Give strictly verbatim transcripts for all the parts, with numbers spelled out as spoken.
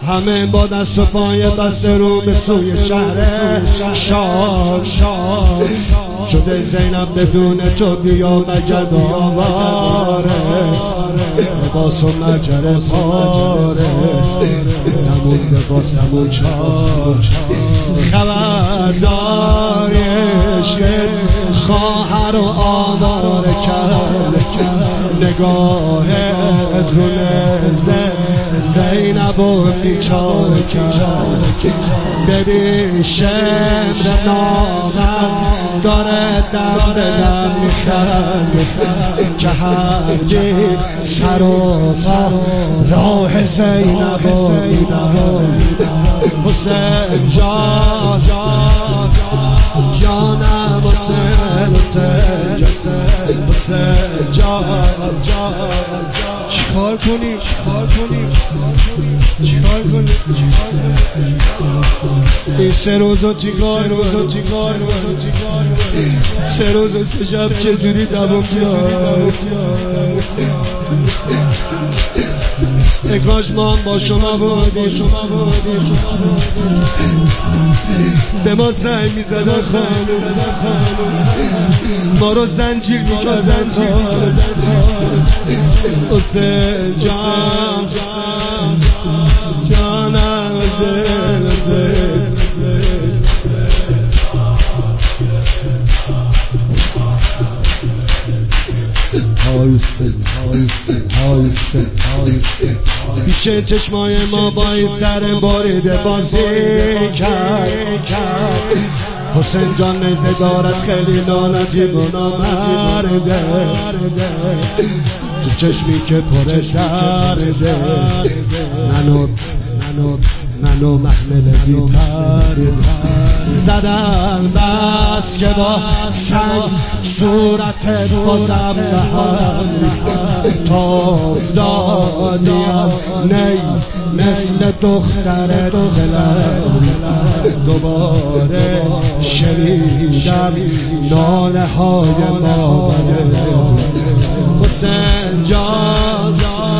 همه با دست و پای بسته رو به سوی شهر شاد شده زینب بدون تو بیا مگر آواره لباس و مجر پاره نمونده با سمون چار خبرداریش خواهر و آواره کرد نگاهت رو نزه زینب و بیچاره کرد ببین شمر نامد داره دم به دم میخند که هر دی سر و راه زینب و حسین جان جانم حسین حسین حسین جان چیکار کنیم چیکار کنیم چیکار کنیم این سه روزو چیکار روزو چیکار سه روز و سه شب چجوری دوام بیاد اکاش ما هم با شما بودیم به ما سعی میزدن خانم ما رو زنجیر میکردن حسین جان جانم حسین حسین پیش چشمای ما با این سر باریده بازی کرد حسین جان نیزه دارد خیلی نانجیب و نامرده تو چشمی که پر درده منو منو منو محمل بیتر زدم بس که با سنگ صورت بازم به هم تا افتادیم نی مثل دختر دلم دوباره شنیدم ناله های مادرم حسین جان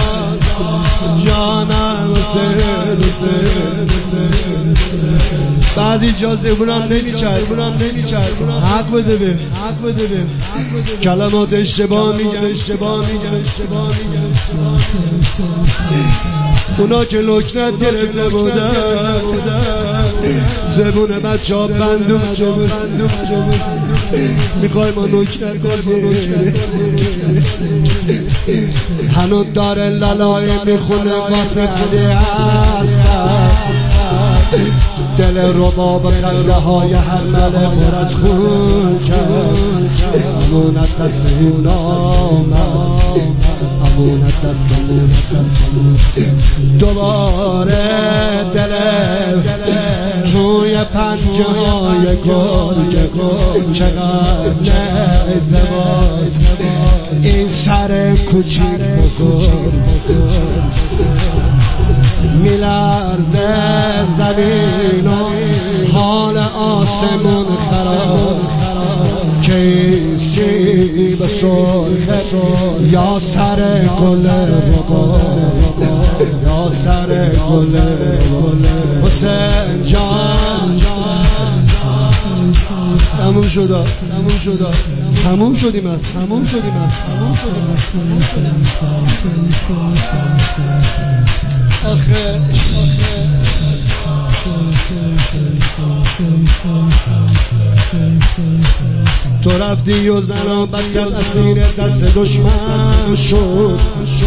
جانم حسین حسین بعضی جا زبونم نمیچرد حق بده به حق بده به کلمات اشتباه میگن اشتباه میگن اشتباه میگن اونا که لکنت گرفته بودن زبون بچه ها بندوم میخوای ما لکنت کنیم هنوز داره للای میخونه واسه خودی هست دل رباب خنده های هر مله پر از خون کرد امونت دست این نام امونت دست دوباره دل روی پنجه های گل چقدر نیزه باز این سر کوچیک بزرگ میلرزه زمین و حال آسمون خراب که این سیب سرخ یا سر گل رقا یا سر گل حسین جان تموم شده تموم شده تموم شدیم از تموم شدیم از تموم شدیم از آخه تو رفتی و زنا بچت اسیر دست دشمن شد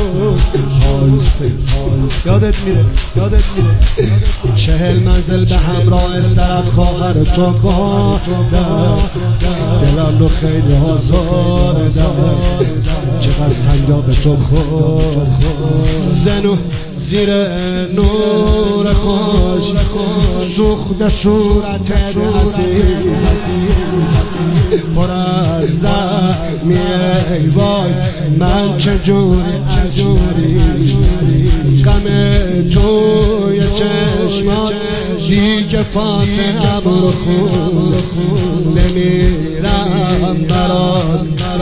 یادت میره یادت میره چهل منزل به همراه سرت خواهر تو با دلم رو خیلی آزار داد چقدر سنگا به تو خورد زنو زیر نور خوش سوخت صورت عزیز پر از زخمی ای وای من چجوری چجوری غم توی چشمات دیگه فاتحم رو خون نمیرم برات